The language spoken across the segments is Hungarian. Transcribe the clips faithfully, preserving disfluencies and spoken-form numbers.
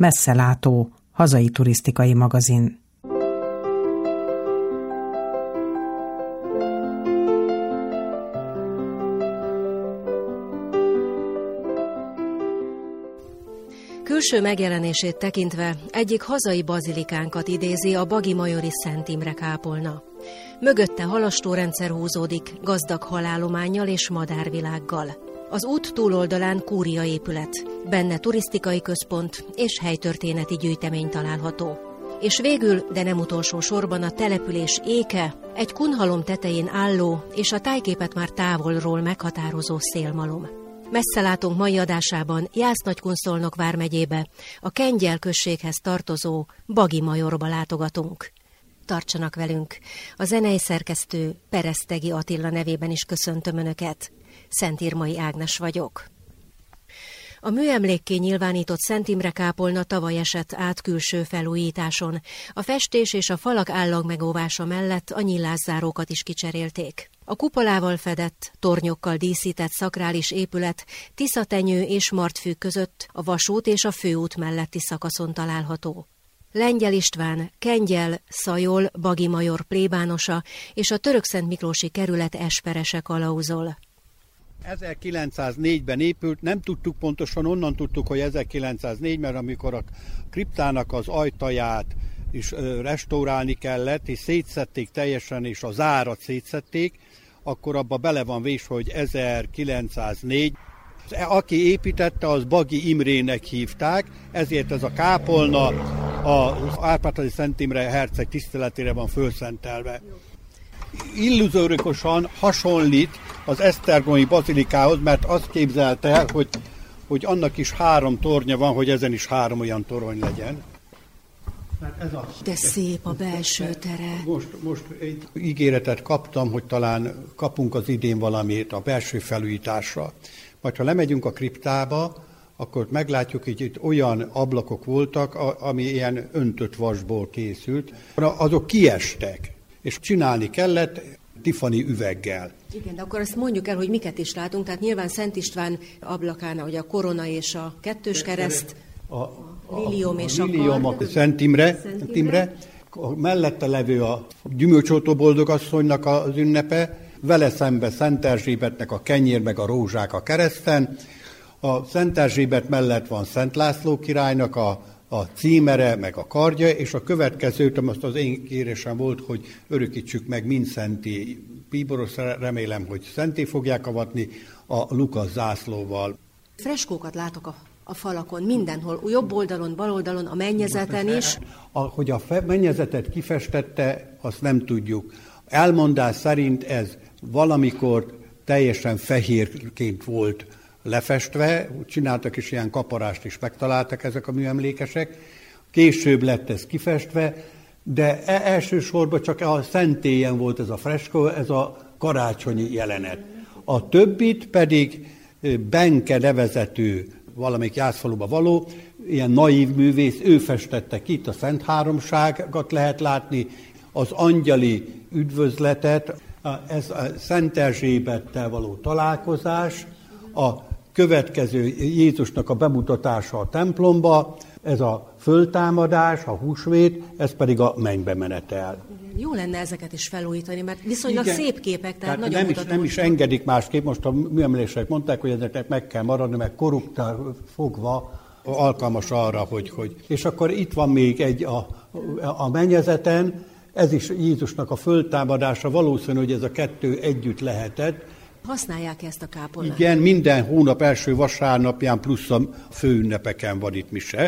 Messzelátó, hazai turisztikai magazin. Külső megjelenését tekintve egyik hazai bazilikánkat idézi a Bagi-majori Szent Imre kápolna. Mögötte halastórendszer húzódik, gazdag halállománnyal és madárvilággal. Az út túloldalán kúria épület, benne turisztikai központ és helytörténeti gyűjtemény található. És végül, de nem utolsó sorban a település éke, egy kunhalom tetején álló és a tájképet már távolról meghatározó szélmalom. Messzelátónk mai adásában Jász-Nagykun-Szolnok vármegyébe, a Kengyel községhez tartozó Bagi-majorba látogatunk. Tartsanak velünk! A zenei szerkesztő Peresztegi Attila nevében is köszöntöm Önöket. Szentírmai Ágnes vagyok. A műemlékké nyilvánított Szent Imre kápolna tavaly esett át külső felújításon. A festés és a falak állag megóvása mellett a nyílászárókat is kicserélték. A kupolával fedett, tornyokkal díszített szakrális épület Tiszatenyő és Martfűk között a vasút és a főút melletti szakaszon található. Lengyel István, Kengyel, Szajol, Bagi-major plébánosa és a Törökszent Miklósi kerület esperese kalauzol. ezerkilencszáznégyben épült, nem tudtuk pontosan, onnan tudtuk, hogy ezerkilencszáznégy, mert amikor a kriptának az ajtaját is restaurálni kellett, és szétszették teljesen, és a zárat szétszették, akkor abba bele van vésve, hogy ezerkilencszáznégy. Aki építette, az Bagi Imrének hívták, ezért ez a kápolna az Árpád-házi Szent Imre herceg tiszteletére van fölszentelve. Illuzórikusan hasonlít az esztergomi bazilikához, mert azt képzelte el, hogy, hogy annak is három tornya van, hogy ezen is három olyan torony legyen. Ez a, De szép a belső tere. Most, most egy ígéretet kaptam, hogy talán kapunk az idén valamit a belső felújításra. Majd ha lemegyünk a kriptába, akkor meglátjuk, hogy itt olyan ablakok voltak, ami ilyen öntött vasból készült. Azok kiestek, és csinálni kellett Tiffany üveggel. Igen, de akkor azt mondjuk el, hogy miket is látunk. Tehát nyilván Szent István ablakán, hogy a korona és a kettős kereszt, a, a, a lilium és a, a lilium, a Szent Imre, Szent Imre. A mellette levő a gyümölcsöltő boldogasszonynak az ünnepe, vele szembe Szent Erzsébetnek a kenyér meg a rózsák a kereszten. A Szent Erzsébet mellett van Szent László királynak a, a címere, meg a kardja, és a következőt, azt az én kérésem volt, hogy örökítsük meg mindszenti bíboros, remélem, hogy szenté fogják avatni a Lukasz zászlóval. Freskókat látok a, a falakon, mindenhol, jobb oldalon, bal oldalon, a mennyezeten is. Hogy a mennyezetet kifestette, azt nem tudjuk. Elmondás szerint ez valamikor teljesen fehérként volt lefestve, csináltak is ilyen kaparást is, megtaláltak ezek a műemlékesek. Később lett ez kifestve, de elsősorban csak a szentélyen volt ez a freskó, ez a karácsonyi jelenet. A többit pedig Benke nevezetű, valamelyik Jászfaluba való, ilyen naív művész, ő festette ki, itt a Szent Háromságot lehet látni, az angyali üdvözletet, ez a Szent Erzsébettel való találkozás, a következő Jézusnak a bemutatása a templomba, ez a föltámadás, a húsvét, ez pedig a mennybe menetel. Jó lenne ezeket is felújítani, mert viszonylag Igen. szép képek, tehát, tehát nagyon nem is, nem is engedik másképp, most a műemlékesek mondták, hogy ezeknek meg kell maradni, mert korruptál fogva alkalmas arra, hogy... hogy. És akkor itt van még egy a, a mennyezeten, ez is Jézusnak a föltámadása, valószínű, hogy ez a kettő együtt lehetett. Használják ezt a kápolnát? Igen, minden hónap első vasárnapján plusz a főünnepeken van itt mise.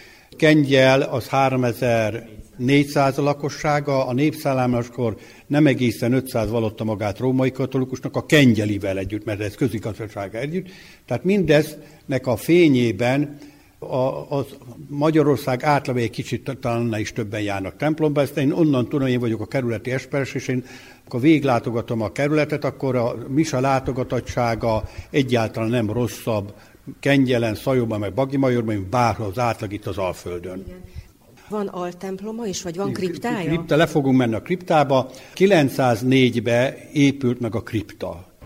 Kengyel az háromezer-négyszáz lakossága, a népszálláskor nem egészen ötszáz vallotta magát római katolikusnak, a kengyelivel együtt, mert ez közigazgatósága együtt. Tehát mindeznek a fényében a, az Magyarország átlag egy kicsit talán is többen járnak templomba. Ezt én onnan tudom, én vagyok a kerületi esperes, és én akkor végiglátogatom a kerületet, akkor a mise látogatottsága egyáltalán nem rosszabb Kengyelen, Szajóban, meg Bagi-majorban, mint bárhol az átlag itt az Alföldön. Igen. Van altemploma is, vagy van kriptája? Kripta, le fogunk menni a kriptába. kilencszáznégyben épült meg a kripta.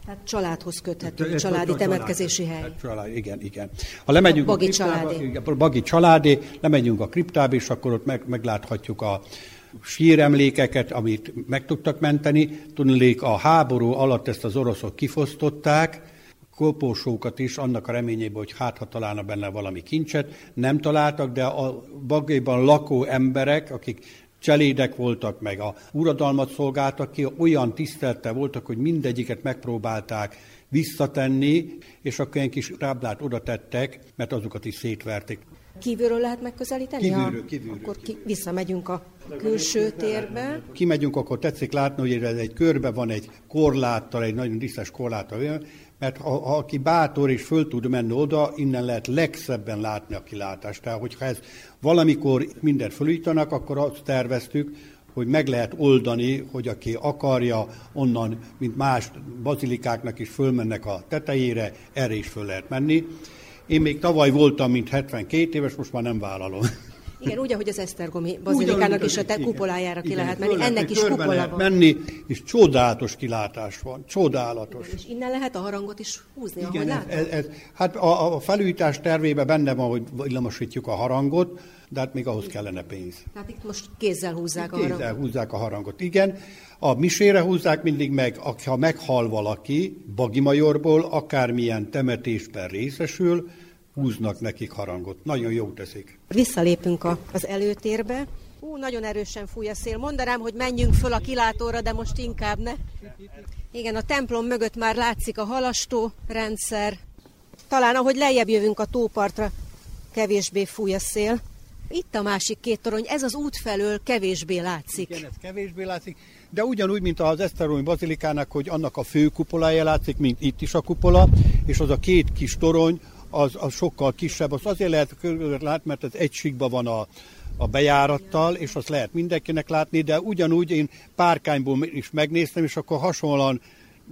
Tehát családhoz köthető, családi temetkezési hely. Család, igen, igen. Ha lemegyünk a, Bagi a kriptába, családé. Bagi családé, lemegyünk a kriptába, és akkor ott meg, megláthatjuk a síremlékeket, amit meg tudtak menteni. Tudnék, a háború alatt ezt az oroszok kifosztották, koporsókat is, annak a reményében, hogy hát ha találna benne valami kincset. Nem találtak, de a Bagiban lakó emberek, akik cselédek voltak, meg a uradalmat szolgáltak ki, olyan tisztelettel voltak, hogy mindegyiket megpróbálták visszatenni, és akkor egy kis táblát oda tettek, mert azokat is szétverték. Kívülről lehet megközelíteni? Kívülről, kívülről. Akkor ki, visszamegyünk a külső térbe. Kimegyünk, akkor tetszik látni, hogy ez egy körbe van egy korláttal, egy nagyon díszes korláttal, mert ha, ha aki bátor és föl tud menni oda, innen lehet legszebben látni a kilátást. Tehát, hogyha ez valamikor mindent fölújítanak, akkor azt terveztük, hogy meg lehet oldani, hogy aki akarja, onnan, mint más bazilikáknak is fölmennek a tetejére, erre is föl lehet menni. Én még tavaly voltam, mint hetvenkét éves, most már nem vállalom. Igen, úgy, ahogy az Esztergomi bazilikának is a te kupolájára ki lehet menni, ennek is kupola lehet van. menni, és csodálatos kilátás van, csodálatos. És innen lehet a harangot is húzni, igen, ahogy látom? Ez, ez, hát a, a felújítás tervében benne van, hogy villamosítjuk a harangot, de hát még ahhoz kellene pénz. Tehát itt most kézzel húzzák itt a harangot. Kézzel húzzák a harangot, igen. A misére húzzák mindig meg, ha meghal valaki Bagimajorból, akármilyen temetésben részesül, húznak nekik harangot. Nagyon jó teszik. Visszalépünk a, az előtérbe. Hú, nagyon erősen fúj a szél. Mondanám, hogy menjünk föl a kilátóra, de most inkább ne. Igen, a templom mögött már látszik a halastó rendszer. Talán ahogy lejjebb jövünk a tópartra, kevésbé fúj a szél. Itt a másik két torony, ez az út felől kevésbé látszik. Igen, ez kevésbé látszik, de ugyanúgy, mint az Esztergomi bazilikának, hogy annak a fő kupolája látszik, mint itt is a kupola, és az a két kis torony, az, az sokkal kisebb, az azért lehet látni, mert ez egy síkban van a, a bejárattal, és azt lehet mindenkinek látni, de ugyanúgy én Párkányból is megnéztem, és akkor hasonlóan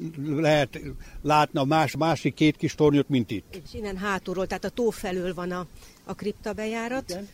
lehet látni a más, másik két kis tornyot, mint itt. És innen hátulról, tehát a tó felől van a, a kripta bejárat. Igen.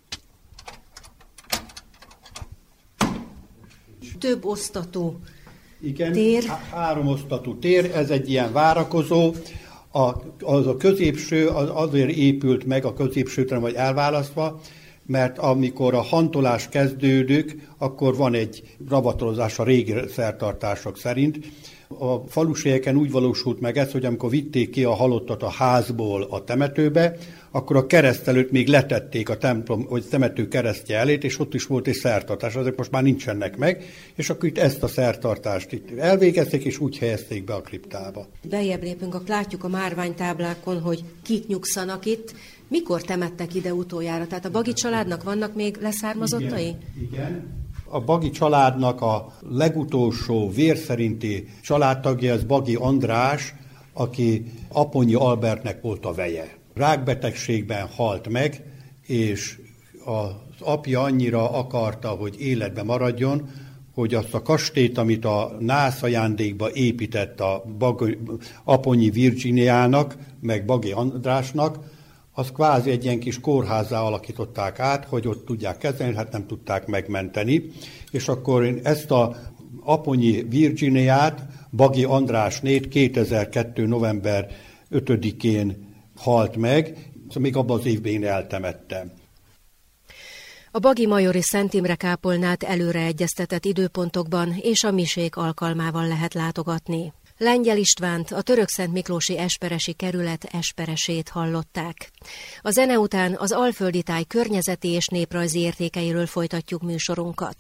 Több osztatú Igen, tér. Három osztatú tér, ez egy ilyen várakozó. A, az a középső az azért épült meg, a középsőtől vagy elválasztva, mert amikor a hantolás kezdődik, akkor van egy rabatolozás a régi szertartások szerint. A falusieken úgy valósult meg ez, hogy amikor vitték ki a halottat a házból a temetőbe, akkor a kereszt előtt még letették a templom, vagy temető keresztje elét, és ott is volt egy szertartás, azok most már nincsenek meg, és akkor itt ezt a szertartást itt elvégezték, és úgy helyezték be a kriptába. Bejjebb lépünk, akkor látjuk a márványtáblákon, hogy kik nyugszanak itt. Mikor temettek ide utoljára? Tehát a Bagi családnak vannak még leszármazottai? Igen, igen. A Bagi családnak a legutolsó vérszerinti családtagja, az Bagi András, aki Aponyi Albertnek volt a veje. Rákbetegségben halt meg, és az apja annyira akarta, hogy életben maradjon, hogy azt a kastélyt, amit a nász ajándékba épített a Bagi, Aponyi Virginiának, meg Bagi Andrásnak, az kvázi egy ilyen kis kórházzá alakították át, hogy ott tudják kezelni, hát nem tudták megmenteni. És akkor én ezt a Aponyi Virginiát, Bagi Andrásnét kétezer-kettő. november ötödikén halt meg, szóval még abban az évben én eltemettem. A Bagi Majori Szent Imre kápolnát előre egyeztetett időpontokban és a misék alkalmával lehet látogatni. Lengyel Istvánt, a Törökszent Miklósi Esperesi kerület esperesét hallották. A zene után az alföldi táj környezeti és néprajzi értékeiről folytatjuk műsorunkat.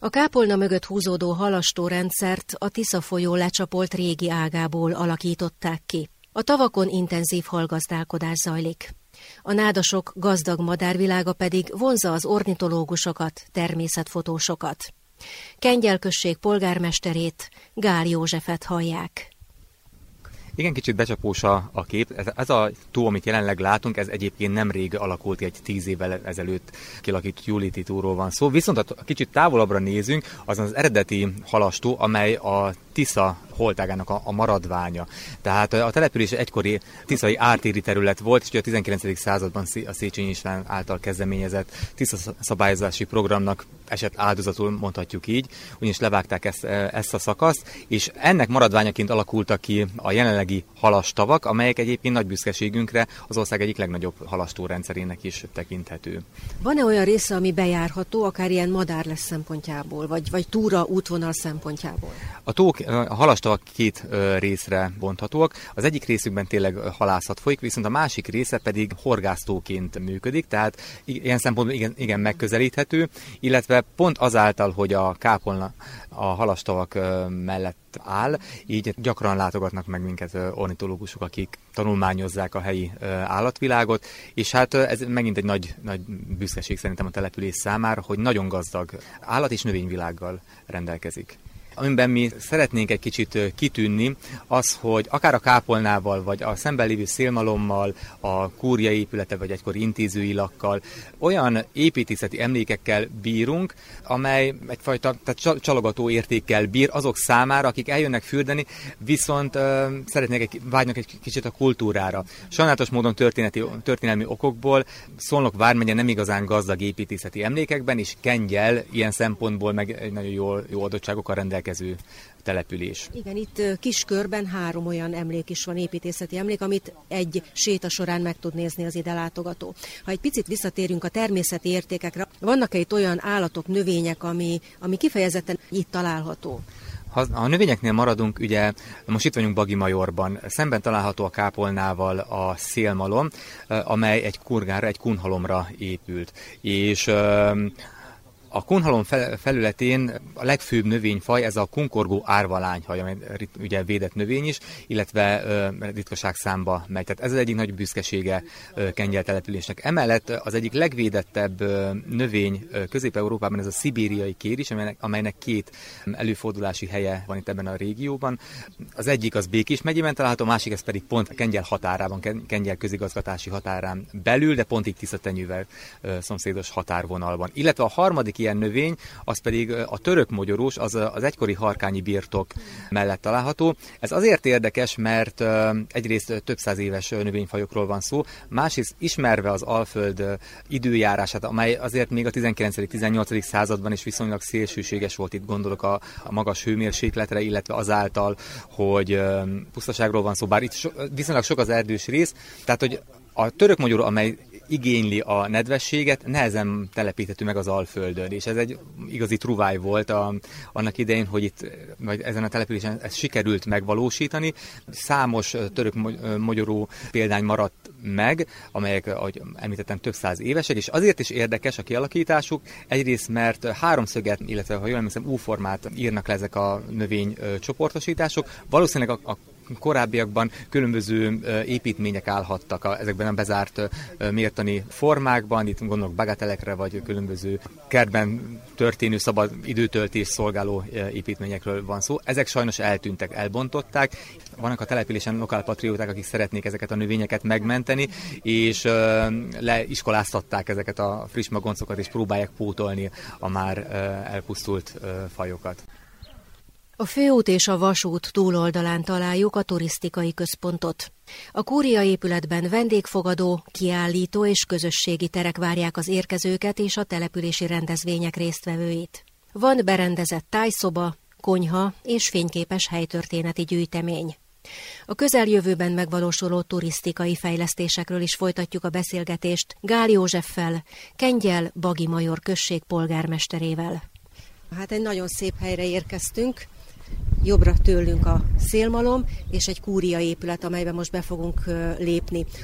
A kápolna mögött húzódó halastórendszert a Tisza folyó lecsapolt régi ágából alakították ki. A tavakon intenzív halgazdálkodás zajlik. A nádasok gazdag madárvilága pedig vonzza az ornitológusokat, természetfotósokat. Kengyel község polgármesterét, Gál Józsefet hallják. Igen, kicsit becsapós a, a kép. Ez, ez a tó, amit jelenleg látunk, ez egyébként nemrég alakult, egy tíz évvel ezelőtt kilakított Júliti tóról van szó. Viszont a kicsit távolabbra nézünk, az az eredeti halastó, amely a Tisza holtágának a, a maradványa. Tehát a település egykori tiszai ártéri terület volt, és a tizenkilencedik században a Széchenyi István által kezdeményezett Tisza szabályozási programnak esett áldozatul, mondhatjuk így, ugyanis levágták ezt, ezt a szakaszt, és ennek maradványaként alakultak ki a jelenlegi halastavak, amelyek egyébként nagy büszkeségünkre az ország egyik legnagyobb halastórendszerének is tekinthető. Van-e olyan része, ami bejárható, akár ilyen madárlesz szempontjából, vagy, vagy túra útvonal szempontjából? A tók, a halastavak két részre bonthatóak. Az egyik részükben tényleg halászat folyik, viszont a másik része pedig horgásztóként működik, tehát ilyen szempontból igen, igen megközelíthető, illetve pont azáltal, hogy a kápolna a halastavak mellett áll, így gyakran látogatnak meg minket ornitológusok, akik tanulmányozzák a helyi állatvilágot, és hát ez megint egy nagy, nagy büszkeség szerintem a település számára, hogy nagyon gazdag állat- és növényvilággal rendelkezik. Amiben mi szeretnénk egy kicsit kitűnni, az, hogy akár a kápolnával, vagy a szemben lévő szélmalommal, a kúria épülete, vagy egykori intézőilakkal olyan építészeti emlékekkel bírunk, amely egyfajta tehát csalogató értékkel bír azok számára, akik eljönnek fürdeni, viszont uh, szeretnék egy, vágynak egy kicsit a kultúrára. Sajnálatos módon történeti, történelmi okokból Szolnok vármegye nem igazán gazdag építészeti emlékekben, és Kengyel ilyen szempontból meg egy nagyon jó, jó adottságokkal rendelkezik település. Igen, itt kiskörben három olyan emlék is van, építészeti emlék, amit egy séta során meg tud nézni az ide látogató. Ha egy picit visszatérünk a természeti értékekre, vannak-e itt olyan állatok, növények, ami, ami kifejezetten itt található? Ha a növényeknél maradunk, ugye most itt vagyunk Bagimajorban, szemben található a kápolnával a szélmalom, amely egy kurgára, egy kunhalomra épült. És a kunhalom felületén a legfőbb növényfaj, ez a kunkorgó árvalányhaj, amely ugye védett növény is, illetve uh, ritkaság számba megy. Tehát ez az egyik nagy büszkesége uh, Kengyel településnek. Emellett az egyik legvédettebb uh, növény uh, Közép-Európában ez a szibériai kér is, amelynek, amelynek két előfordulási helye van itt ebben a régióban. Az egyik az Békés megyében található, a másik ez pedig pont Kengyel határában, Kengyel közigazgatási határán belül, de pont itt Tiszatenyővel uh, szomszédos határvonalban. Illetve a harmadik ilyen növény, az pedig a török mogyorós, az az egykori harkányi birtok mellett található. Ez azért érdekes, mert egyrészt több száz éves növényfajokról van szó, másrészt ismerve az Alföld időjárását, amely azért még a tizenkilencedik-tizennyolcadik században is viszonylag szélsőséges volt, itt gondolok a, a magas hőmérsékletre, illetve azáltal, hogy pusztaságról van szó, bár itt so, viszonylag sok az erdős rész, tehát hogy a török mogyoró, amely igényli a nedvességet, nehezen telepíthető meg az Alföldön, és ez egy igazi truváj volt a, annak idején, hogy itt, vagy ezen a településen ezt sikerült megvalósítani. Számos török mogyoró példány maradt meg, amelyek, ahogy említettem, több száz évesek, és azért is érdekes a kialakításuk, egyrészt, mert háromszöget, illetve, ha jól emlékszem, U-formát írnak le ezek a növény csoportosítások. Valószínűleg a, a korábbiakban különböző építmények állhattak a, ezekben a bezárt mértani formákban, itt gondolok bagatelekre, vagy különböző kertben történő szabad időtöltés szolgáló építményekről van szó. Ezek sajnos eltűntek, elbontották. Vannak a településen lokálpatrióták, akik szeretnék ezeket a növényeket megmenteni, és leiskoláztatták ezeket a friss magoncokat, és próbálják pótolni a már elpusztult fajokat. A főút és a vasút túloldalán találjuk a turisztikai központot. A kúria épületben vendégfogadó, kiállító és közösségi terek várják az érkezőket és a települési rendezvények résztvevőit. Van berendezett tájszoba, konyha és fényképes helytörténeti gyűjtemény. A közeljövőben megvalósuló turisztikai fejlesztésekről is folytatjuk a beszélgetést Gál Józseffel, Kengyel Bagimajor község polgármesterével. Hát egy nagyon szép helyre érkeztünk. Jobbra tőlünk a szélmalom és egy kúria épület, amelyben most be fogunk lépni.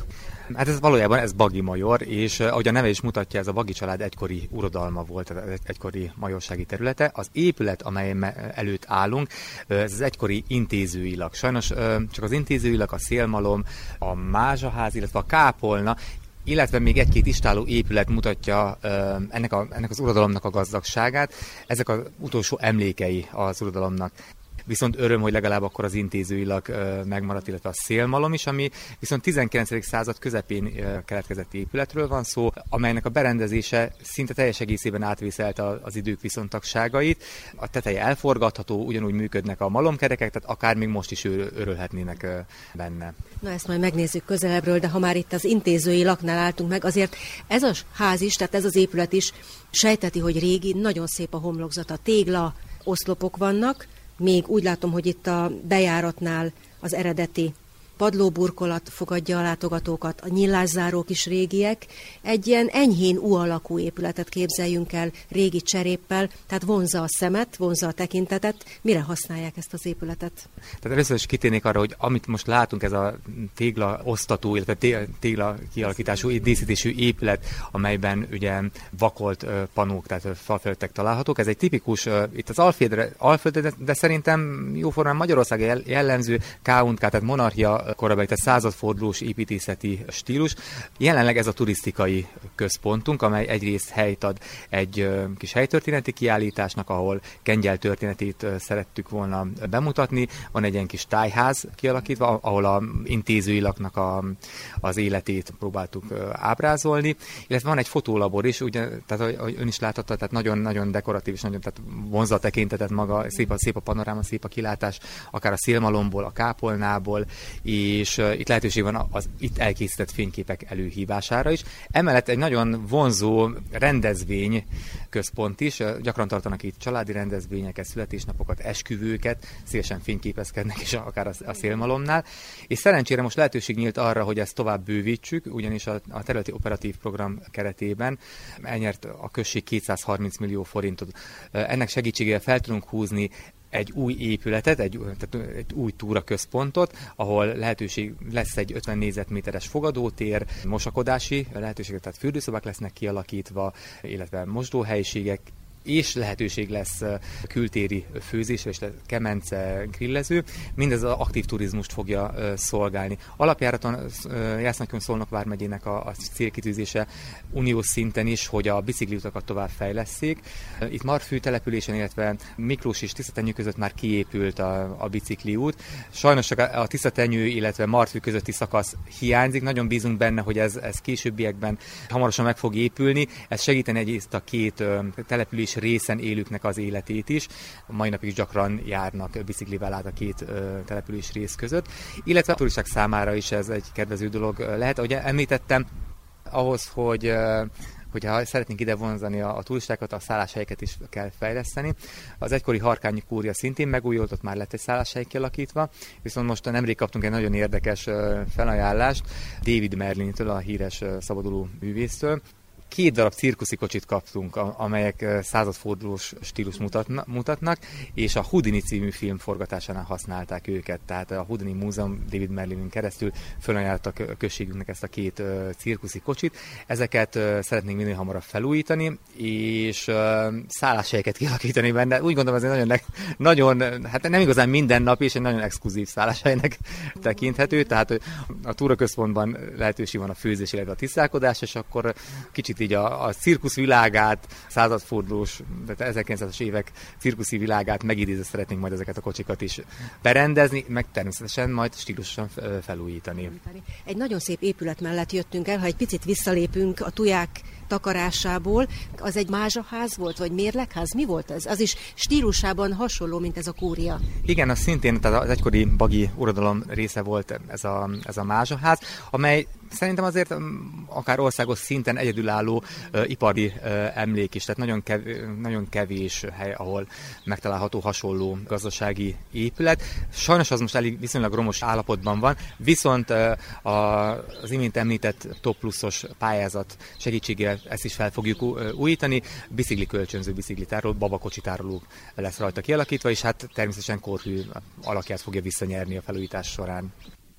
Hát ez valójában ez Bagi Major, és ahogy a neve is mutatja, ez a Bagi család egykori uradalma volt, egykori majorsági területe. Az épület, amely előtt állunk, ez az egykori intézőilag. Sajnos csak az intézőilag, a szélmalom, a mázsaház, illetve a kápolna, illetve még egy-két istálló épület mutatja ennek, a, ennek az uradalomnak a gazdagságát. Ezek az utolsó emlékei az uradalomnak. Viszont öröm, hogy legalább akkor az intézőilag megmaradt, illetve a szélmalom is, ami viszont tizenkilencedik század közepén keletkezett épületről van szó, amelynek a berendezése szinte teljes egészében átvészelte az idők viszontagságait. A teteje elforgatható, ugyanúgy működnek a malomkerekek, tehát akár még most is örülhetnének benne. Na ezt majd megnézzük közelebbről, de ha már itt az intézői laknál álltunk meg, azért ez a ház is, tehát ez az épület is sejteti, hogy régi, nagyon szép a homlokzata, tégla, oszlopok vannak. Még úgy látom, hogy itt a bejáratnál az eredeti padlóburkolat fogadja a látogatókat, a nyilászárók is régiek. Egy ilyen enyhén U-alakú épületet képzeljünk el régi cseréppel, tehát vonzza a szemet, vonzza a tekintetet. Mire használják ezt az épületet? Tehát először is kitérnék arra, hogy amit most látunk, ez a tégla osztató, illetve tégla kialakítású, díszítésű épület, amelyben ugye vakolt panók, tehát falfelületek találhatók. Ez egy tipikus, itt az Alföldre, Alföldre, de szerintem jóformán Magyarország jellemző ká-unká, tehát monarchia korabeli, tehát századfordulós építészeti stílus. Jelenleg ez a turisztikai központunk, amely egyrészt helyt ad egy kis helytörténeti kiállításnak, ahol Kengyel történetét szerettük volna bemutatni. Van egy ilyen kis tájház kialakítva, ahol a intézőilaknak a, az életét próbáltuk ábrázolni, illetve van egy fotólabor is, ugye, tehát ahogy ön is láthatta, tehát nagyon-nagyon dekoratív és nagyon tehát vonzza a tekintetet maga, szép a, szép a panoráma, szép a kilátás, akár a szélmalomból, a kápolnából, és uh, itt lehetőség van az itt elkészített fényképek előhívására is. Emellett egy nagyon vonzó rendezvény központ is, uh, gyakran tartanak itt családi rendezvényeket, születésnapokat, esküvőket, szívesen fényképezkednek is akár a, a szélmalomnál, és szerencsére most lehetőség nyílt arra, hogy ezt tovább bővítsük, ugyanis a, a területi operatív program keretében elnyert a község kétszázharminc millió forintot. Uh, ennek segítségével fel tudunk húzni egy új épületet, egy, tehát egy új túraközpontot, ahol lehetőség lesz egy ötven négyzetméteres fogadótér, mosakodási lehetőségek, tehát fürdőszobák lesznek kialakítva, illetve mosdóhelyiségek, és lehetőség lesz kültéri főzésre, és kemence, grillező. Mindez az aktív turizmust fogja szolgálni. Alapjáraton Jász-Nagykun-Szolnok vármegyének a, a célkitűzése uniós szinten is, hogy a bicikliutakat tovább fejlesszék. Itt Marfű településen, illetve Miklós és Tiszatenyő között már kiépült a, a bicikliút. Sajnos csak a Tiszatenyő, illetve Marfű közötti szakasz hiányzik. Nagyon bízunk benne, hogy ez, ez későbbiekben hamarosan meg fog épülni. Ez segíteni egyrészt a két település részen élőknek az életét is. A mai napig is gyakran járnak biciklivel át a két ö, település rész között. Illetve a turisták számára is ez egy kedvező dolog lehet. Ahogy említettem, ahhoz, hogy ö, hogyha szeretnénk ide vonzani a, a turistákat, a szálláshelyeket is kell fejleszteni. Az egykori Harkányi kúria szintén megújult, ott már lett egy szálláshely kialakítva, viszont most nemrég kaptunk egy nagyon érdekes ö, felajánlást David Merlintől, a híres ö, szabaduló művésztől. Két darab cirkuszi kocsit kaptunk, amelyek századfordulós stílus mutatna, mutatnak, és a Houdini című film forgatásánál használták őket. Tehát a Houdini Múzeum David Merlinin keresztül felajánlottak a községünknek ezt a két uh, cirkuszi kocsit. Ezeket uh, szeretnénk minél hamarabb felújítani, és uh, szálláshelyeket kialakítani benne. Úgy gondolom, ez egy nagyon, nagyon, hát nem igazán mindennapi, és egy nagyon exkluzív szálláshelynek tekinthető. Tehát a túraközpontban lehetőség van a főzés, illetve a tisztálkodás, és akkor kicsit így a, a cirkusz világát, századfordulós, tehát ezerkilencszázas évek cirkuszi világát megidézve szeretnénk majd ezeket a kocsikat is berendezni, meg természetesen majd stílusosan felújítani. Egy nagyon szép épület mellett jöttünk el, ha egy picit visszalépünk a tuják takarásából. Az egy mázsaház volt, vagy mérlegház? Mi volt ez? Az is stílusában hasonló, mint ez a kúria. Igen, az szintén tehát az egykori bagi uradalom része volt ez a, ez a mázsaház, amely szerintem azért akár országos szinten egyedülálló uh, ipari uh, emlék is, tehát nagyon, kev, nagyon kevés hely, ahol megtalálható hasonló gazdasági épület. Sajnos az most elég viszonylag romos állapotban van, viszont uh, a, az imént említett Top Pluszos pályázat segítségével ezt is fel fogjuk újítani. Bicikli kölcsönző, biciklitároló, babakocsitároló lesz rajta kialakítva, és hát természetesen korhű alakját fogja visszanyerni a felújítás során.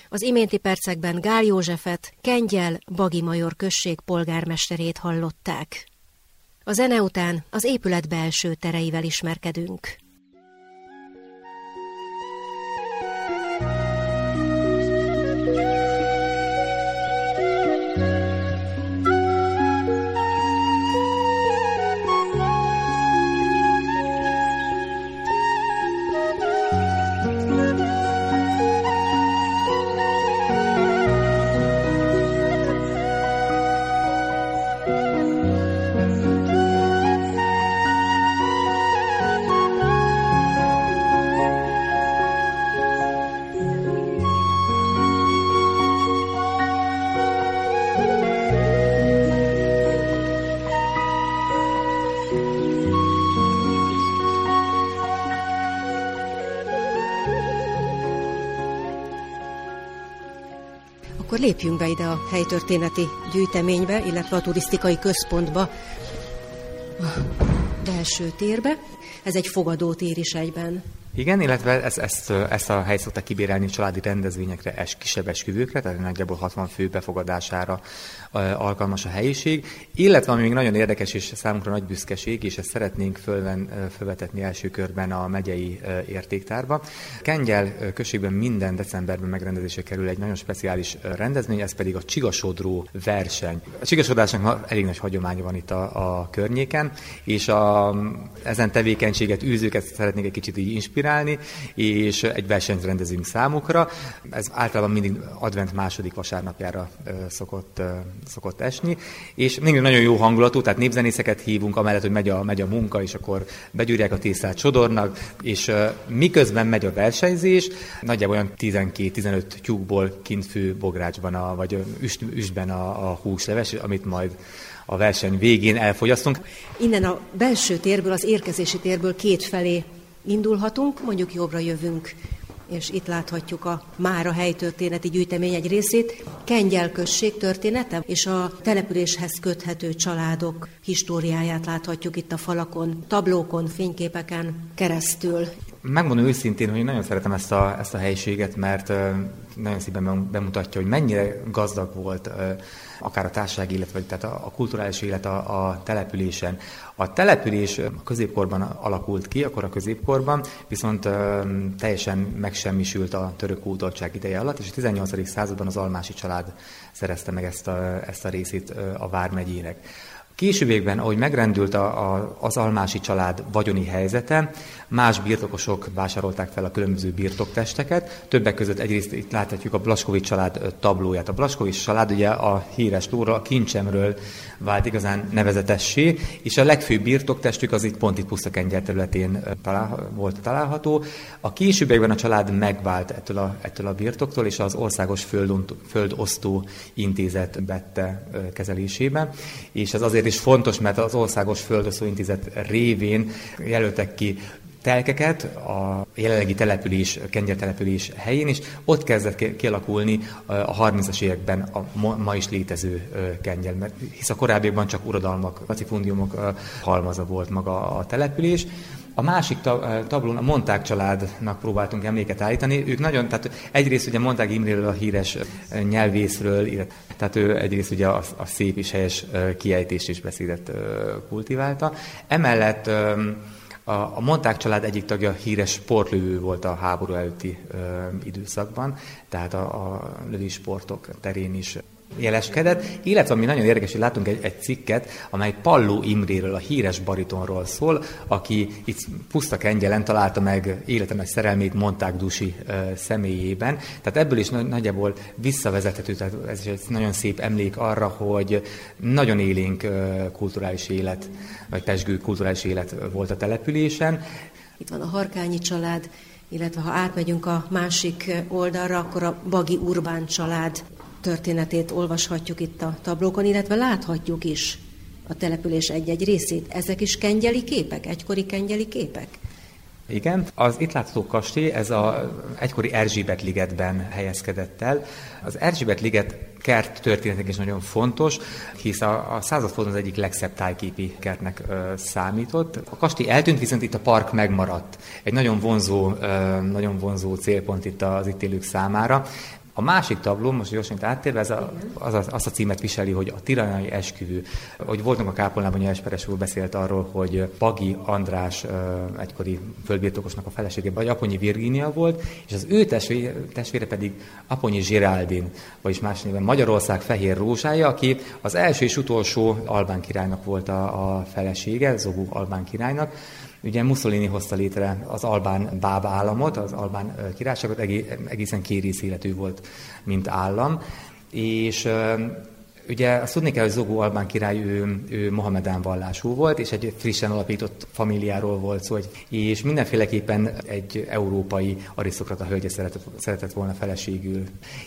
Az iménti percekben Gál Józsefet, Kengyel Bagi Major község polgármesterét hallották. A zene után az épület belső tereivel ismerkedünk. Akkor lépjünk be ide a helytörténeti gyűjteménybe, illetve a turisztikai központba, a belső térbe. Ez egy fogadótér is egyben. Igen, illetve ezt, ezt, ezt a helyet szokták kibérelni családi rendezvényekre, es, kisebb esküvőkre, tehát nagyjából hatvan fő befogadására alkalmas a helyiség. Illetve ami még nagyon érdekes és számunkra nagy büszkeség, és ezt szeretnénk fölven, fölvetetni első körben a megyei értéktárba. Kengyel községben minden decemberben megrendezésre kerül egy nagyon speciális rendezvény, ez pedig a csigasodró verseny. A csigasodásnak elég nagy hagyománya van itt a, a környéken, és a, ezen tevékenységet, űzőket szeretnék egy kicsit így inspirálni, és egy versenyt rendezünk számukra. Ez általában mindig advent második vasárnapjára szokott, szokott esni, és mindig nagyon jó hangulatú, tehát népzenészeket hívunk, amellett, hogy megy a, megy a munka, és akkor begyűrják a tésztát, sodornak, és miközben megy a versenyzés, nagyjából olyan tizenkét-tizenöt tyúkból kint fő bográcsban, a, vagy üst, üstben a, a húsleves, amit majd a verseny végén elfogyasztunk. Innen a belső térből, az érkezési térből kétfelé indulhatunk, mondjuk jobbra jövünk, és itt láthatjuk a már a helytörténeti gyűjtemény egy részét, Kengyel község története, és a településhez köthető családok históriáját láthatjuk itt a falakon, tablókon, fényképeken keresztül. Megmondom őszintén, hogy nagyon szeretem ezt a, ezt a helyiséget, mert nagyon szépen bemutatja, hogy mennyire gazdag volt akár a társasági élet, vagy tehát a, a kulturális élet a, a településen. A település a középkorban alakult ki, akkor a középkorban, viszont ö, teljesen megsemmisült a török hódoltság ideje alatt, és a tizennyolcadik században az almási család szerezte meg ezt a, ezt a részét a vármegyének. Későbbiekben, ahogy megrendült a, a, az almási család vagyoni helyzete, más birtokosok vásárolták fel a különböző birtoktesteket. Többek között egyrészt itt láthatjuk a Blaskovics család tablóját. A Blaskovics család ugye a híres tóra, a kincsemről vált igazán nevezetessé, és a legfőbb birtoktestük az itt pont itt Pusztakengyel területén talál, volt található. A későbbiekben a család megvált ettől a, ettől a birtoktól, és az Országos Föld, Földosztó Intézet vette kezelésébe. És ez azért is fontos, mert az Országos Földosztó Intézet révén jelöltek ki telkeket a jelenlegi település, Kengyel település helyén, és ott kezdett kialakulni a harmincas években a ma is létező Kengyel, mert hisz a korábbiakban csak uradalmak, latifundiumok halmaza volt maga a település. A másik tablón a Monták családnak próbáltunk emléket állítani. Ők nagyon, tehát egyrészt ugye Monták Imréről, a híres nyelvészről, illetve, tehát ő egyrészt ugye a, a szép és helyes kiejtést és beszédet kultiválta. Emellett a Monták család egyik tagja híres sportlövő volt a háború előtti ö, időszakban, tehát a, a lövésportok terén is jeleskedett, illetve ami nagyon érdekes, hogy látunk egy, egy cikket, amely Palló Imréről, a híres baritonról szól, aki itt Pusztakengyelen találta meg élete nagy szerelmét Monták Dusi ö, személyében. Tehát ebből is nagyjából visszavezethető, tehát ez is egy nagyon szép emlék arra, hogy nagyon élénk ö, kulturális élet, vagy pezsgő kulturális élet volt a településen. Itt van a Harkányi család, illetve ha átmegyünk a másik oldalra, akkor a Bagi Urbán család történetét olvashatjuk itt a tablókon, illetve láthatjuk is a település egy-egy részét. Ezek is kengyeli képek, egykori kengyeli képek? Igen, az itt látható kastély, ez az egykori Erzsébet-ligetben helyezkedett el. Az Erzsébet-liget kert történetek is nagyon fontos, hisz a, a századfordulón az egyik legszebb tájképi kertnek ö, számított. A kastély eltűnt, viszont itt a park megmaradt. Egy nagyon vonzó, ö, nagyon vonzó célpont itt az itt élők számára. A másik tabló, most gyorsan áttérve, ez a, az, a, azt a címet viseli, hogy a tiránai esküvő. Hogy voltunk a kápolnában, hogy Esperes úr beszélt arról, hogy Bagi András egykori földbirtokosnak a felesége, vagy Aponyi Virginia volt, és az ő testvére, testvére pedig Aponyi Zsiráldin, vagyis más néven Magyarország fehér rózsája, aki az első és utolsó albán királynak volt a, a felesége, Zogu albán királynak. Ugye Mussolini hozta létre az albán báb államot, az albán királyságot, egészen kérész életű volt, mint állam, és ugye azt tudni kell, hogy Zogu albán király, ő, ő mohamedán vallású volt, és egy frissen alapított familiáról volt szó, és mindenféleképpen egy európai arisztokrata hölgye szeretett, szeretett volna feleségül.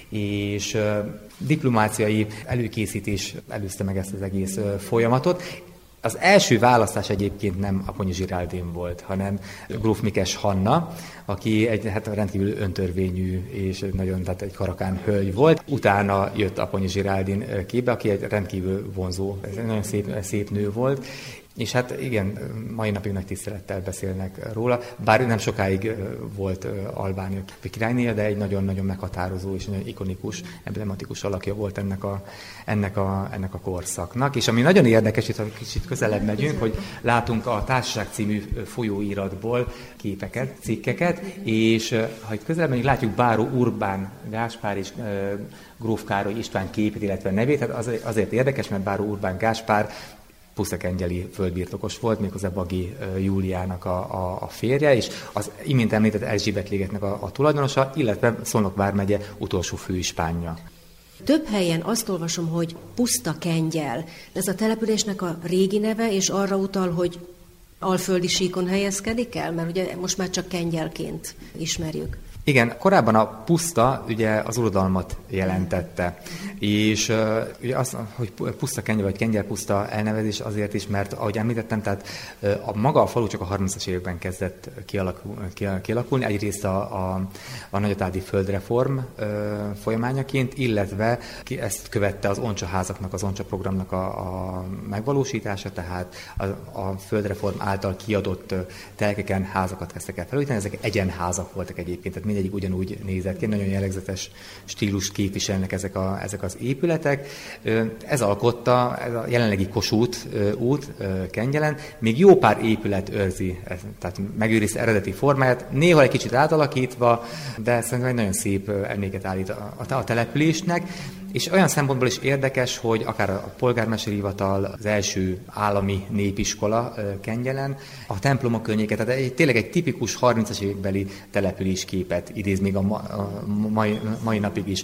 És uh, diplomáciai előkészítés előzte meg ezt az egész uh, folyamatot. Az első választás egyébként nem Aponyi Zsiráldin volt, hanem gróf Mikes Hanna, aki egy hát rendkívül öntörvényű és nagyon, tehát egy karakán hölgy volt. Utána jött Aponyi Zsiráldin képbe, aki egy rendkívül vonzó, egy nagyon szép, szép nő volt. És hát igen, mai napig nagy tisztelettel beszélnek róla, bár nem sokáig volt albán királynéja, de egy nagyon-nagyon meghatározó és nagyon ikonikus, emblematikus alakja volt ennek a, ennek a, ennek a korszaknak. És ami nagyon érdekes, itt ha kicsit közelebb megyünk, hogy látunk a Társaság című folyóiratból képeket, cikkeket, és ha itt közelebb megyünk, látjuk Báró Urbán Gáspár és gróf Károly István képét, illetve nevét. Hát azért, azért érdekes, mert Báró Urbán Gáspár pusztakengyeli földbirtokos volt, méghozzá Bagi Júliának a, a, a férje, és az imént említett Erzsébet ligetnek a, a tulajdonosa, illetve Szolnok vármegye utolsó főispánja. Több helyen azt olvasom, hogy Pusztakengyel. Ez a településnek a régi neve, és arra utal, hogy alföldi síkon helyezkedik el, mert ugye most már csak Kengyelként ismerjük. Igen, korábban a puszta ugye az uradalmat jelentette, és uh, ugye azt, hogy puszta kengyel vagy kengyelpuszta elnevezés azért is, mert ahogy említettem, tehát uh, a maga a falu csak a harmincas években kezdett kialakul, kialakulni, egyrészt a, a, a nagyatádi földreform uh, folyamányaként, illetve ki ezt követte az oncsaházaknak, az oncsa programnak a, a megvalósítása, tehát a, a földreform által kiadott uh, telkeken házakat kezdtek el felújítani, ezek egyenházak voltak egyébként, tehát mindegyik ugyanúgy nézett ki, nagyon jellegzetes stílust képviselnek ezek, a, ezek az épületek. Ez alkotta, ez a jelenlegi Kossuth út Kengyelen, még jó pár épület őrzi, tehát megőrizte eredeti formáját, néha egy kicsit átalakítva, de szerintem egy nagyon szép emléket állít a, a, a településnek. És olyan szempontból is érdekes, hogy akár a polgármesteri hivatal, az első állami népiskola Kengyelen, a templomok környéke, tehát egy, tényleg egy tipikus harmincas évekbeli településképet idéz még a, ma, a mai, mai napig is.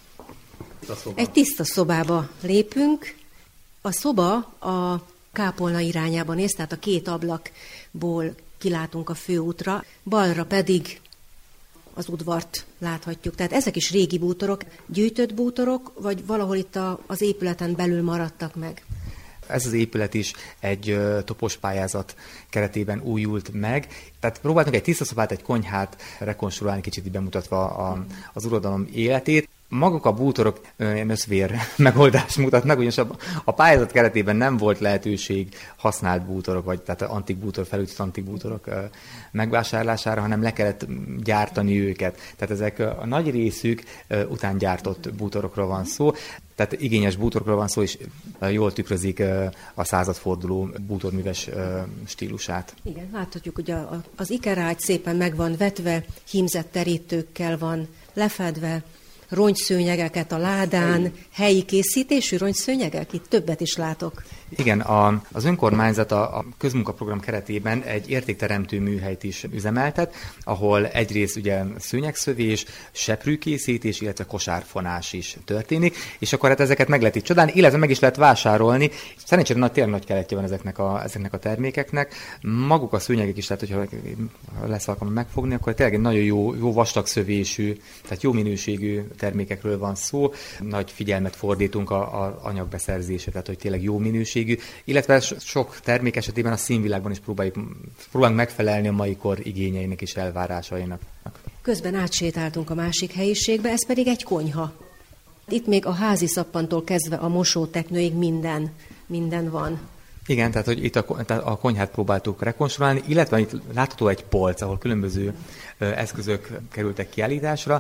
Egy tiszta szobába lépünk. A szoba a kápolna irányába néz, tehát a két ablakból kilátunk a főútra, balra pedig az udvart láthatjuk. Tehát ezek is régi bútorok, gyűjtött bútorok, vagy valahol itt a, az épületen belül maradtak meg? Ez az épület is egy uh, topos pályázat keretében újult meg. Tehát próbáltunk egy tiszta szobát, egy konyhát rekonstruálni, kicsit bemutatva a, az uradalom életét. Maguk a bútorok ilyen összvér megoldást mutatnak, ugyanis a, a pályázat keretében nem volt lehetőség használt bútorok, vagy tehát antik bútor, felújított antik bútorok uh, megvásárlására, hanem le kellett gyártani őket. Tehát ezek a nagy részük uh, után gyártott bútorokról van szó, tehát igényes bútorokról van szó, és uh, jól tükrözik uh, a századforduló bútorműves uh, stílusát. Igen, láthatjuk, hogy a, az ikerágy szépen meg van vetve, hímzett terítőkkel van lefedve, rongyszőnyegeket a ládán, helyi készítésű rongyszőnyegek? Itt többet is látok. Igen, a, az önkormányzat a, a közmunkaprogram keretében egy értékteremtő műhelyt is üzemeltet, ahol egyrészt ugye szőnyegszövés, seprűkészítés, illetve kosárfonás is történik, és akkor hát ezeket meg lehet itt csodálni, illetve meg is lehet vásárolni. Szerencsére nagy, tényleg nagy keletje van ezeknek a, ezeknek a termékeknek. Maguk a szőnyegek is, tehát hogyha lesz alkalom megfogni, akkor tényleg egy nagyon jó, jó vastag szövésű, tehát jó minőségű termékekről van szó. Nagy figyelmet fordítunk a, a anyagbeszerzésre, tehát hogy tényleg jó minőségű, illetve sok termék esetében a színvilágban is próbáljuk, próbálunk megfelelni a mai kor igényeinek és elvárásainak. Közben átsétáltunk a másik helyiségbe, ez pedig egy konyha. Itt még a házi szappantól kezdve a mosóteknőig minden, minden van. Igen, tehát hogy itt a, tehát a konyhát próbáltuk rekonstruálni, illetve itt látható egy polc, ahol különböző eszközök kerültek kiállításra.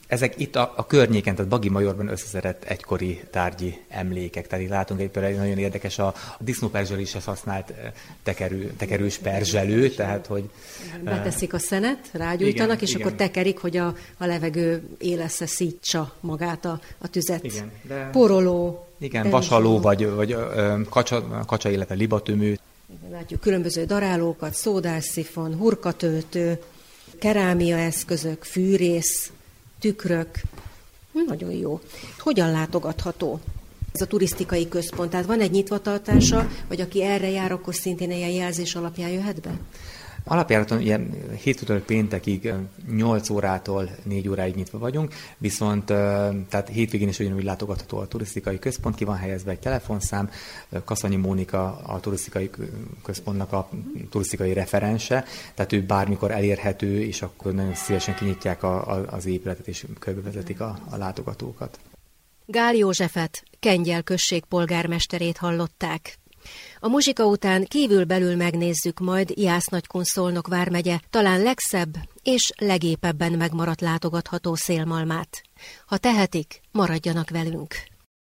Ezek itt a, a környéken, tehát Bagi-Majorban összeszedett egykori tárgyi emlékek. Tehát itt látunk egy például nagyon érdekes, a, a disznóperzseléshez használt tekerő, tekerős perzselő, tehát hogy... Beteszik a szenet, rágyújtanak, igen, és igen. akkor tekerik, hogy a, a levegő élesze szítsa magát a, a tüzet. Igen, de... Poroló. Igen, vasaló, vagy, vagy ö, kacsa, kacsa, illetve libatömő. Látjuk különböző darálókat, szódásszifon, hurkatöltő, kerámia eszközök, fűrész, tükrök. Nagyon jó. Hogyan látogatható ez a turisztikai központ? Tehát van egy nyitvatartása, vagy aki erre jár, akkor szintén ilyen jelzés alapján jöhet be? Alapjáraton ilyen hétfőtől péntekig nyolc órától négy óráig nyitva vagyunk, viszont tehát hétvégén is ugyanúgy látogatható a turisztikai központ, ki van helyezve egy telefonszám, Kaszanyi Mónika a turisztikai központnak a turisztikai referense, tehát ő bármikor elérhető, és akkor nagyon szívesen kinyitják a, a, az épületet, és körbevezetik a, a látogatókat. Gál Józsefet, Kengyel község polgármesterét hallották. A muzsika után kívül-belül megnézzük majd Jász-Nagykun-Szolnok vármegye talán legszebb és legépebben megmaradt látogatható szélmalmát. Ha tehetik, maradjanak velünk!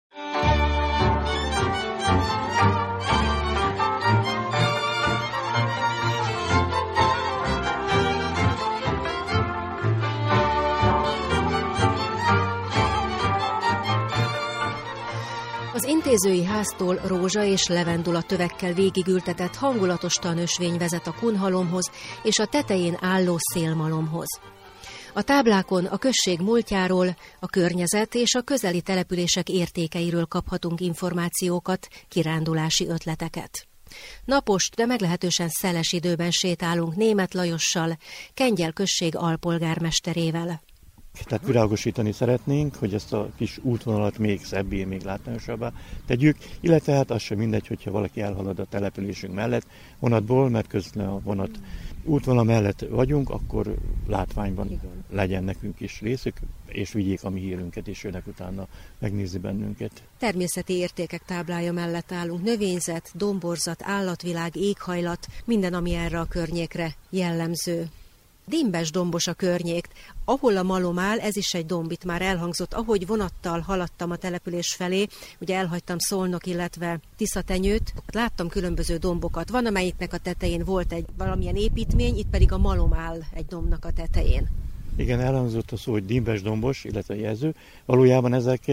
Az intézői háztól rózsa és levendula tövekkel végigültetett hangulatos tanösvény vezet a kunhalomhoz és a tetején álló szélmalomhoz. A táblákon a község múltjáról, a környezet és a közeli települések értékeiről kaphatunk információkat, kirándulási ötleteket. Napos, de meglehetősen szeles időben sétálunk Németh Lajossal, Kengyel község alpolgármesterével. Tehát világosítani szeretnénk, hogy ezt a kis útvonalat még szebbé, még látványosabbá tegyük, illetve hát az sem mindegy, hogyha valaki elhalad a településünk mellett vonatból, mert közben a vonat útvonal mellett vagyunk, akkor látványban igen, legyen nekünk is részük, és vigyék a mi hírünket, és jönnek utána megnézni bennünket. Természeti értékek táblája mellett állunk. Növényzet, domborzat, állatvilág, éghajlat, minden, ami erre a környékre jellemző. Dimbes dombos a környék, ahol a malom áll, ez is egy domb, itt már elhangzott, ahogy vonattal haladtam a település felé, ugye elhagytam Szolnok, illetve Tiszatenyőt, láttam különböző dombokat, van amelyiknek a tetején volt egy valamilyen építmény, itt pedig a malom áll egy dombnak a tetején. Igen, elhangzott a szó, hogy dimbes dombos, illetve jelző, valójában ezek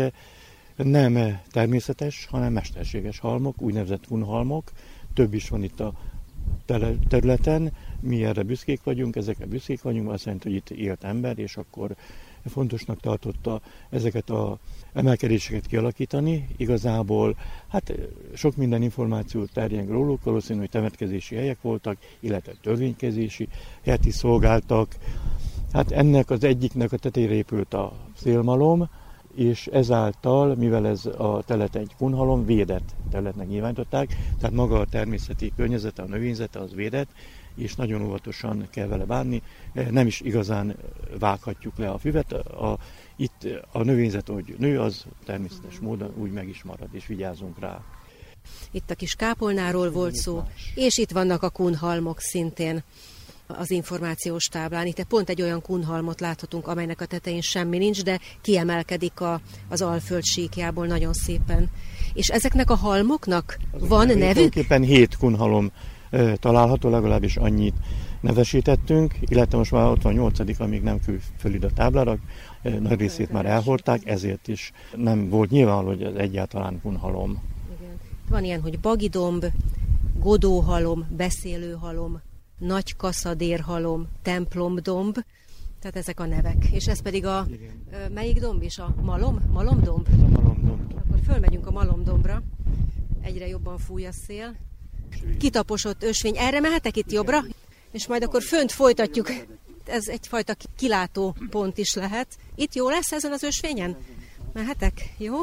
nem természetes, hanem mesterséges halmok, úgynevezett kunhalmok, több is van itt a területen, mi erre büszkék vagyunk, ezekre büszkék vagyunk, azt jelenti, hogy itt élt ember, és akkor fontosnak tartotta ezeket az emelkedéseket kialakítani. Igazából hát sok minden információ terjeng róluk, valószínű, hogy temetkezési helyek voltak, illetve törvénykezési helyet is szolgáltak. Hát ennek az egyiknek a tetejére épült a szélmalom, és ezáltal, mivel ez a telet egy kunhalom, védett területnek nyilvánították, tehát maga a természeti környezete, a növényzete az védett, és nagyon óvatosan kell vele bánni. Nem is igazán vághatjuk le a füvet. A, itt a növényzet, hogy nő, az természetes módon úgy meg is marad, és vigyázzunk rá. Itt a kis kápolnáról volt szó, és itt vannak a kunhalmok szintén az információs táblán. Itt pont egy olyan kunhalmot láthatunk, amelynek a tetején semmi nincs, de kiemelkedik a, az Alföld síkjából nagyon szépen. És ezeknek a halmoknak azok van nevük? Tulajdonképpen hét kunhalom e, található, legalábbis annyit nevesítettünk, illetve most már ott van nyolcadik, amíg nem kül föl a táblára, e, nagy részét már elhordták, ezért is nem volt nyilvánvaló, hogy ez egyáltalán kunhalom. Igen. Van ilyen, hogy bagidomb, godóhalom, beszélőhalom, nagy kaszadérhalom, templomdomb, tehát ezek a nevek. És ez pedig a, igen, melyik domb is? A malom? Malomdomb? Ez a malomdomb. Akkor fölmegyünk a malomdombra. Egyre jobban fúj a szél. Kitaposott ösvény. Erre mehetek itt jobbra? És majd akkor fönt folytatjuk. Ez egyfajta kilátó pont is lehet. Itt jó lesz ezen az ösvényen? Mehetek? Jó?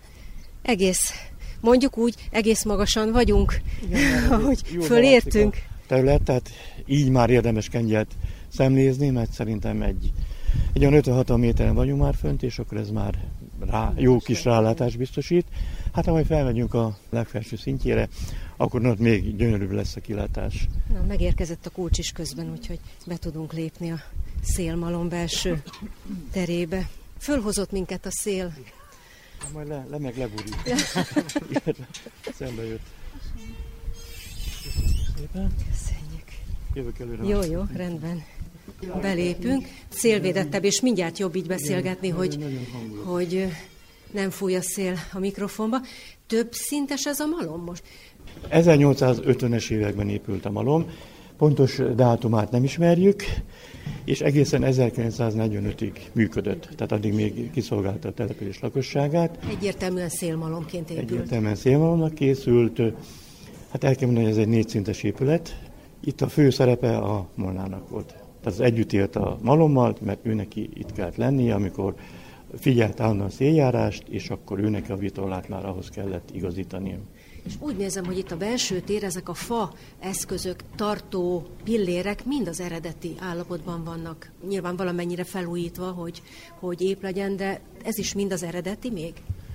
Egész, mondjuk úgy, egész magasan vagyunk, igen, ahogy fölértünk. Terület, tehát így már érdemes Kengyelt szemlézni, mert szerintem egy, egy olyan ötven-hatvan méteren vagyunk már fönt, és akkor ez már rá, jó kis rálátást biztosít. Hát ha majd felmegyünk a legfelső szintjére, akkor ott még gyönyörűbb lesz a kilátás. Na, megérkezett a kulcs is közben, úgyhogy be tudunk lépni a szélmalom belső terébe. Fölhozott minket a szél. Majd le, le meg leburít. Szembe jött. Szépen. Köszönjük. Jövök előre. Jó, jó, rendben. Belépünk. Szélvédettebb, és mindjárt jobb így beszélgetni, hogy, hogy nem fúj a szél a mikrofonba. Több szintes ez a malom most? ezernyolcszázötvenes években épült a malom. Pontos dátumát nem ismerjük, és egészen ezerkilencszáznegyvenötig működött. Tehát addig még kiszolgálta a település lakosságát. Egyértelműen szélmalomként épült. Egyértelműen szélmalomnak készült. Hát el kell mondani, hogy ez egy négyszintes épület. Itt a fő szerepe a Molnának volt. Tehát az együtt élt a malommal, mert ő neki itt kellett lennie, amikor figyelt állandóan a széljárást, és akkor ő neki a vitorlát már ahhoz kellett igazítani. És úgy nézem, hogy itt a belső tér, ezek a fa eszközök, tartó pillérek mind az eredeti állapotban vannak. Nyilván valamennyire felújítva, hogy, hogy épp legyen, de ez is mind az eredeti még?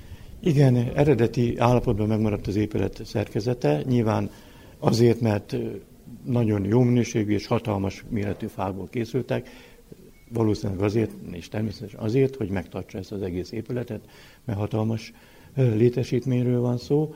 Igen, eredeti állapotban megmaradt az épület szerkezete. Nyilván azért, mert nagyon jó minőségű és hatalmas méretű fából készültek. Valószínűleg azért, és természetesen azért, hogy megtartsa ezt az egész épületet, mert hatalmas létesítményről van szó,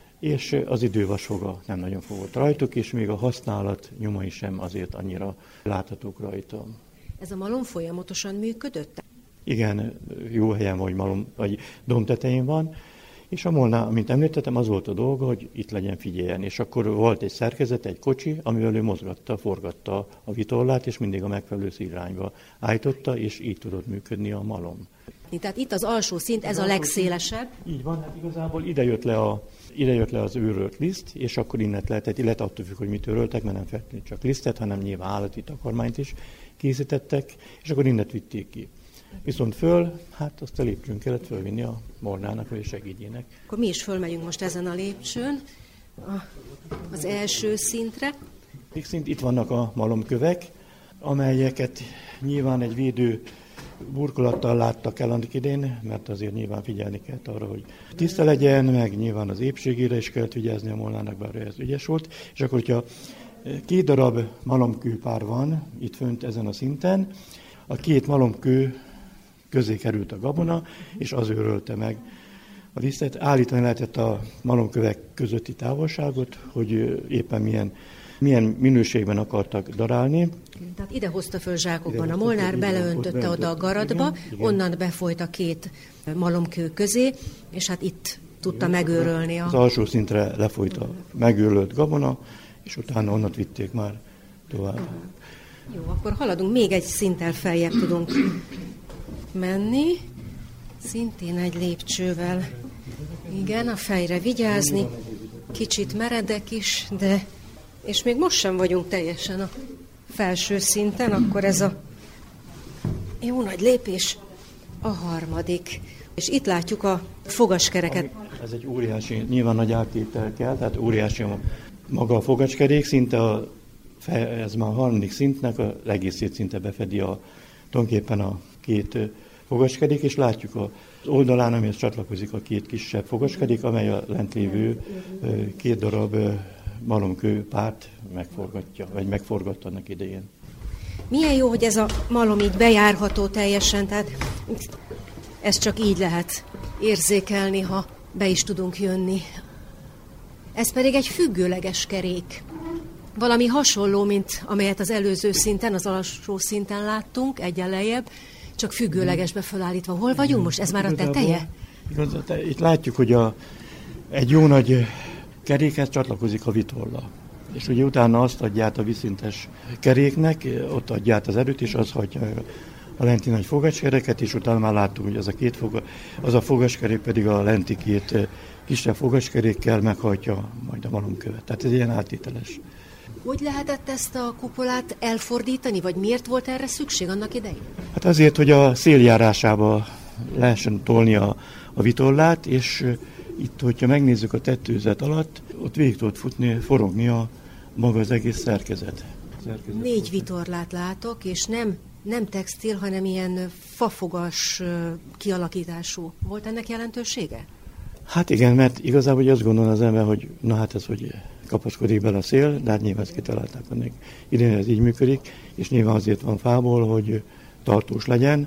és az idővasfoga nem nagyon fogott rajtuk, és még a használat nyomai sem azért annyira láthatók rajta. Ez a malom folyamatosan működött? Igen, jó helyen vagy, malom, vagy domb tetején van, és a Molnár, mint említettem, az volt a dolga, hogy itt legyen, figyeljen. És akkor volt egy szerkezet, egy kocsi, amivel ő mozgatta, forgatta a vitorlát, és mindig a megfelelő irányba állította, és így tudott működni a malom. Tehát itt az alsó szint, ez a legszélesebb? Így van, hát igazából ide jött le, a, ide jött le az őrölt liszt, és akkor innen lehetett, illetve attól függ, hogy mit őröltek, mert nem feltétlenül csak lisztet, hanem nyilván állati takarmányt is készítettek, és akkor innen vitték ki. Viszont föl, hát azt a lépcsőn kellett fölvinni a Molnának, vagy a segédjének. Akkor mi is fölmegyünk most ezen a lépcsőn, a, az első szintre. Szint itt vannak a malomkövek, amelyeket nyilván egy védő burkolattal láttak el annak idén, mert azért nyilván figyelni kellett arra, hogy tiszta legyen, meg nyilván az épségére is kellett vigyázni a Molnának, bár ez ügyes volt. És akkor, hogyha két darab malomkőpár van itt fönt ezen a szinten, a két malomkő közé került a gabona, és az őrölte meg a lisztet. Állítani lehetett a malomkövek közötti távolságot, hogy éppen milyen, milyen minőségben akartak darálni. Tehát ide hozta föl zsákokban a Molnár, beleöntötte oda a garadba, igen, igen. Onnan befolyt a két malomkő közé, és hát itt tudta igen, megőrölni. A... Az alsó szintre lefolyt a megőrölt gabona, és utána onnan vitték már tovább. Jó, akkor haladunk, még egy szinttel feljebb tudunk menni, szintén egy lépcsővel. Igen, a fejre vigyázni, kicsit meredek is, de... És még most sem vagyunk teljesen a felső szinten, akkor ez a jó nagy lépés, a harmadik. És itt látjuk a fogaskereket. Ez egy óriási, nyilván nagy áttétel kell, tehát óriási maga a fogaskerék, szinte a ez már a harmadik szintnek az egészét szinte befedi a, tulajdonképpen a két fogaskerék, és látjuk az oldalán, amihez csatlakozik a két kisebb fogaskerék, amely a lent lévő két darab malomkő párt megforgatja, vagy megforgatta annak idején. Milyen jó, hogy ez a malom így bejárható teljesen, tehát ezt csak így lehet érzékelni, ha be is tudunk jönni. Ez pedig egy függőleges kerék. Valami hasonló, mint amelyet az előző szinten, az alsó szinten láttunk, egyen lejjebb, csak függőlegesbe felállítva. Hol vagyunk most? Ez már a teteje? Igaz, itt látjuk, hogy a, egy jó nagy kerékhez csatlakozik a vitorla. És ugye utána azt adja át a vízszintes keréknek, ott adja át az erőt, és az hagyja a lenti nagy fogaskereket, és utána már láttuk, hogy az a, két foga, az a fogaskerék pedig a lenti két kisebb fogaskerékkel meghajtja majd a malomkövet. Tehát ez ilyen áttételes. Hogy lehetett ezt a kupolát elfordítani, vagy miért volt erre szükség annak idején? Hát azért, hogy a széljárásába lehessen tolni a, a vitorlát, és itt, hogyha megnézzük a tetőzet alatt, ott végig tudott futni, forogni a maga az egész szerkezet. szerkezet. Négy vitorlát látok, és nem, nem textil, hanem ilyen fafogas kialakítású. Volt ennek jelentősége? Hát igen, mert igazából azt gondolna az ember, hogy na hát ez, hogy kapaszkodik bele a szél, de hát nyilván ezt kitalálták annak idején, ez így működik, és nyilván azért van fából, hogy tartós legyen,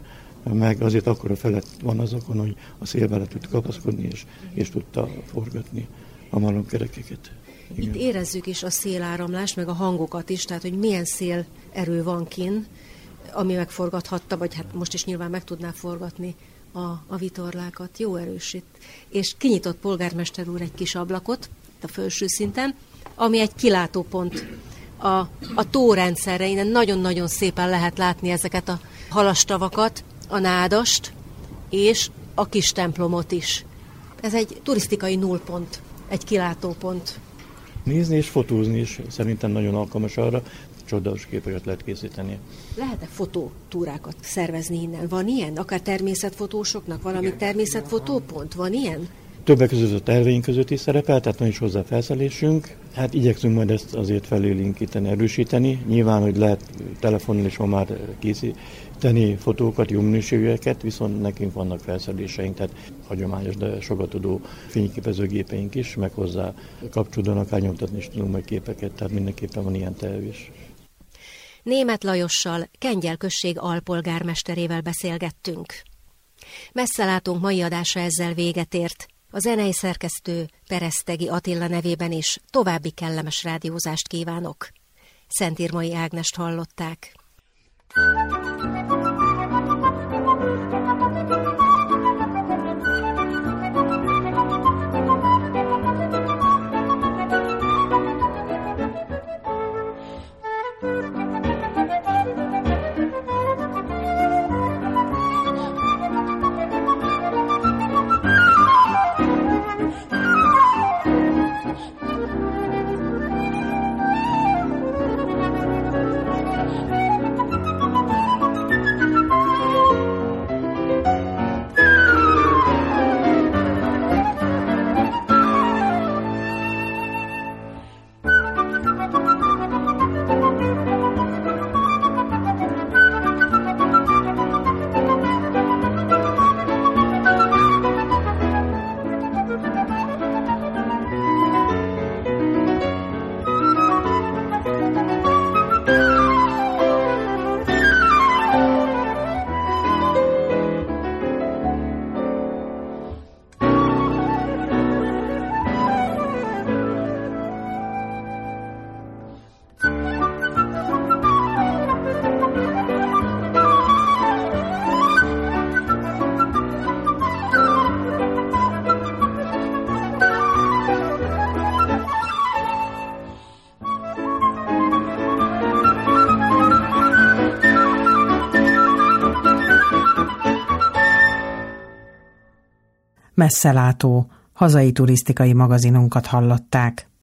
meg azért akkora felett van azokon, hogy a szél bele tud kapaszkodni, és, és tudta forgatni a malomkerekeket. Igen. Itt érezzük is a széláramlást, meg a hangokat is, tehát hogy milyen szélerő van kin, ami megforgathatta, vagy hát most is nyilván meg tudná forgatni a, a vitorlákat. Jó erős itt. És kinyitott polgármester úr egy kis ablakot a felső szinten, ami egy kilátópont a, a tórendszerre. Innen nagyon-nagyon szépen lehet látni ezeket a halastavakat, a nádast és a kis templomot is. Ez egy turisztikai nullpont, egy kilátópont. Nézni és fotózni is szerintem nagyon alkalmas arra, csodálatos képeket lehet készíteni. Lehet-e fotótúrákat szervezni innen? Van ilyen? Akár természetfotósoknak valami természetfotópont? Van ilyen? Többek között a terveink között is szerepel, tehát van is hozzá felszerelésünk. Hát igyekszünk majd ezt azért felélénkíteni, erősíteni. Nyilván, hogy lehet telefonon is ma már készíteni fotókat, jó minőségűeket, viszont nekünk vannak felszereléseink, tehát hagyományos, de sokat tudó fényképezőgépeink is, meg hozzá kapcsolódóan akár nyomtatni is tudunk majd képeket, tehát mindenképpen van ilyen terv is. Németh Lajossal, Kengyel község alpolgármesterével beszélgettünk. Messzelátónk mai adása ezzel véget ért. A zenei szerkesztő Peresztegi Attila nevében is további kellemes rádiózást kívánok. Szentírmai Ágnest hallották. Messzelátó, hazai turisztikai magazinunkat hallották.